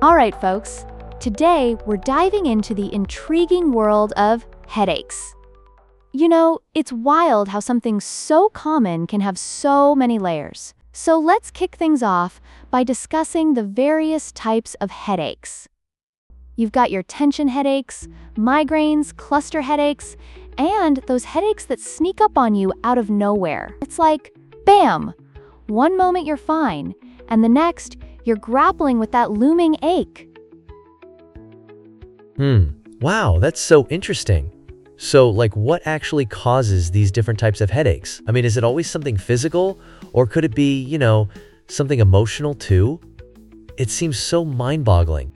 All right, folks. Today, we're diving into the intriguing world of headaches. You know, it's wild how something so common can have so many layers. So let's kick things off by discussing the various types of headaches. You've got your tension headaches, migraines, cluster headaches, and those headaches that sneak up on you out of nowhere. It's like, bam! One moment you're fine, and the next, you're grappling with that looming ache. Wow, that's so interesting. So, what actually causes these different types of headaches? I mean, is it always something physical, or could it be, something emotional too? It seems so mind-boggling.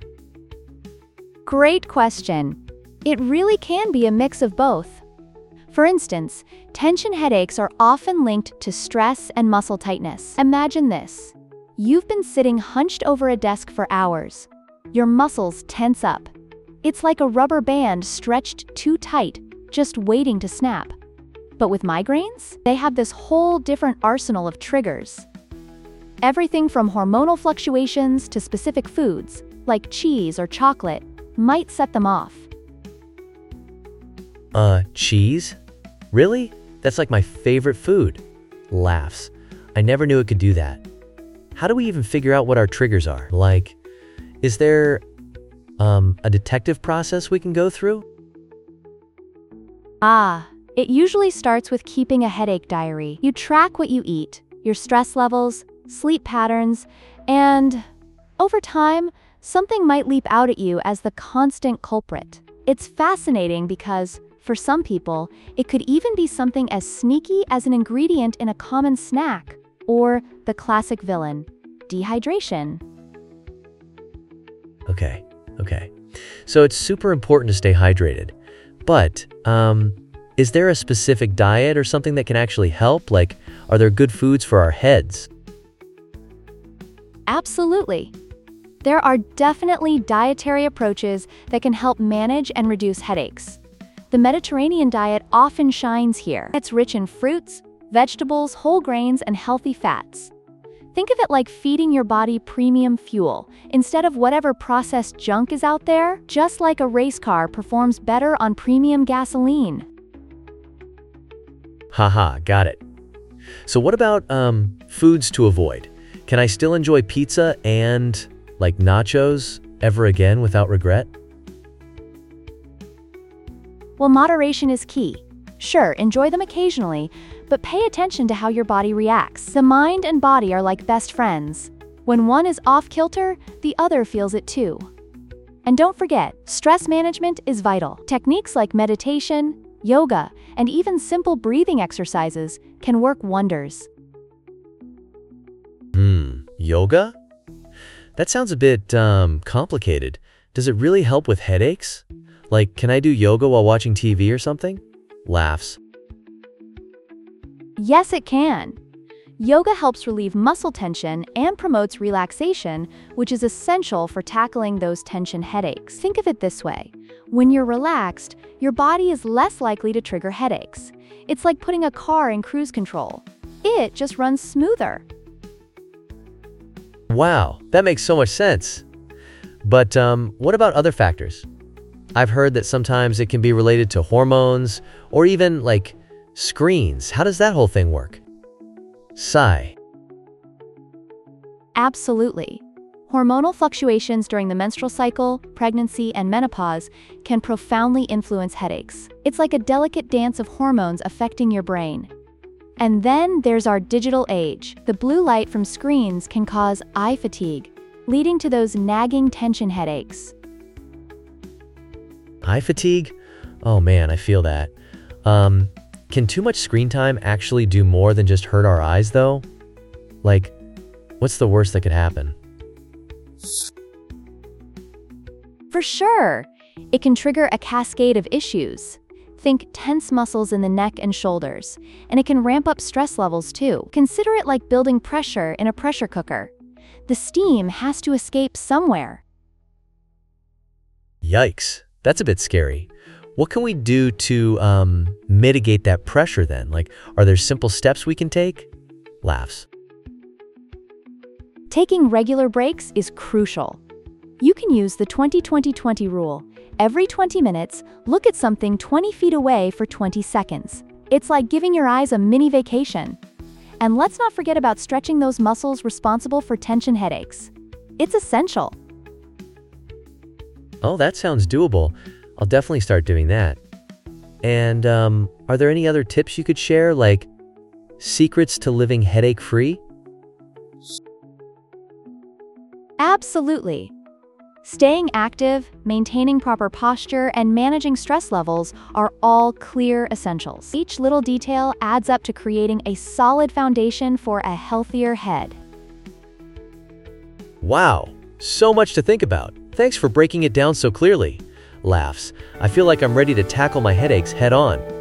Great question. It really can be a mix of both. For instance, tension headaches are often linked to stress and muscle tightness. Imagine this. You've been sitting hunched over a desk for hours. Your muscles tense up. It's like a rubber band stretched too tight, just waiting to snap. But with migraines, they have this whole different arsenal of triggers. Everything from hormonal fluctuations to specific foods, like cheese or chocolate, might set them off. Cheese? Really? That's like my favorite food. Laughs. I never knew it could do that. How do we even figure out what our triggers are? Is there, a detective process we can go through? It usually starts with keeping a headache diary. You track what you eat, your stress levels, sleep patterns, and over time, something might leap out at you as the constant culprit. It's fascinating because, for some people, it could even be something as sneaky as an ingredient in a common snack, or the classic villain, dehydration. Okay. So it's super important to stay hydrated. But, is there a specific diet or something that can actually help? Are there good foods for our heads? Absolutely. There are definitely dietary approaches that can help manage and reduce headaches. The Mediterranean diet often shines here. It's rich in fruits, vegetables, whole grains, and healthy fats. Think of it like feeding your body premium fuel, instead of whatever processed junk is out there, just like a race car performs better on premium gasoline. Haha, got it. So what about, foods to avoid? Can I still enjoy pizza and, nachos ever again without regret? Well, moderation is key. Sure, enjoy them occasionally, but pay attention to how your body reacts. The mind and body are like best friends. When one is off-kilter, the other feels it too. And don't forget, stress management is vital. Techniques like meditation, yoga, and even simple breathing exercises can work wonders. Yoga? That sounds a bit, complicated. Does it really help with headaches? Can I do yoga while watching TV or something? Laughs. Yes, it can. Yoga helps relieve muscle tension and promotes relaxation, which is essential for tackling those tension headaches. Think of it this way. When you're relaxed, your body is less likely to trigger headaches. It's like putting a car in cruise control. It just runs smoother. Wow, that makes so much sense. But, what about other factors? I've heard that sometimes it can be related to hormones or even, screens. How does that whole thing work? Sigh. Absolutely. Hormonal fluctuations during the menstrual cycle, pregnancy, and menopause can profoundly influence headaches. It's like a delicate dance of hormones affecting your brain. And then there's our digital age. The blue light from screens can cause eye fatigue, leading to those nagging tension headaches. Eye fatigue? Oh man, I feel that. Can too much screen time actually do more than just hurt our eyes though? What's the worst that could happen? For sure, it can trigger a cascade of issues. Think tense muscles in the neck and shoulders, and it can ramp up stress levels too. Consider it like building pressure in a pressure cooker. The steam has to escape somewhere. Yikes, that's a bit scary. What can we do to mitigate that pressure then? Are there simple steps we can take? Laughs. Taking regular breaks is crucial. You can use the 20-20-20 rule. Every 20 minutes, look at something 20 feet away for 20 seconds. It's like giving your eyes a mini vacation. And let's not forget about stretching those muscles responsible for tension headaches. It's essential. Oh, that sounds doable. I'll definitely start doing that. And are there any other tips you could share, like secrets to living headache-free? Absolutely. Staying active, maintaining proper posture, and managing stress levels are all clear essentials. Each little detail adds up to creating a solid foundation for a healthier head. Wow, so much to think about. Thanks for breaking it down so clearly. Laughs. I feel like I'm ready to tackle my headaches head on.